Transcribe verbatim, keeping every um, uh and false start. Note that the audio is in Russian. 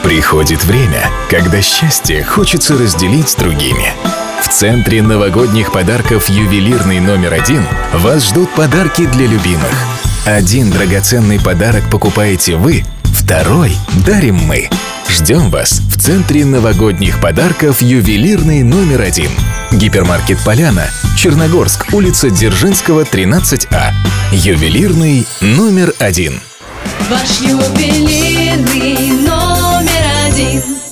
Приходит время, когда счастье хочется разделить с другими. В центре новогодних подарков «Ювелирный номер один» вас ждут подарки для любимых. Один драгоценный подарок покупаете вы, второй дарим мы. Ждем вас в центре новогодних подарков «Ювелирный номер один». Гипермаркет «Поляна», Черногорск, улица Дзержинского, тринадцать А. Ювелирный номер один. Ваш ювелирный номер один.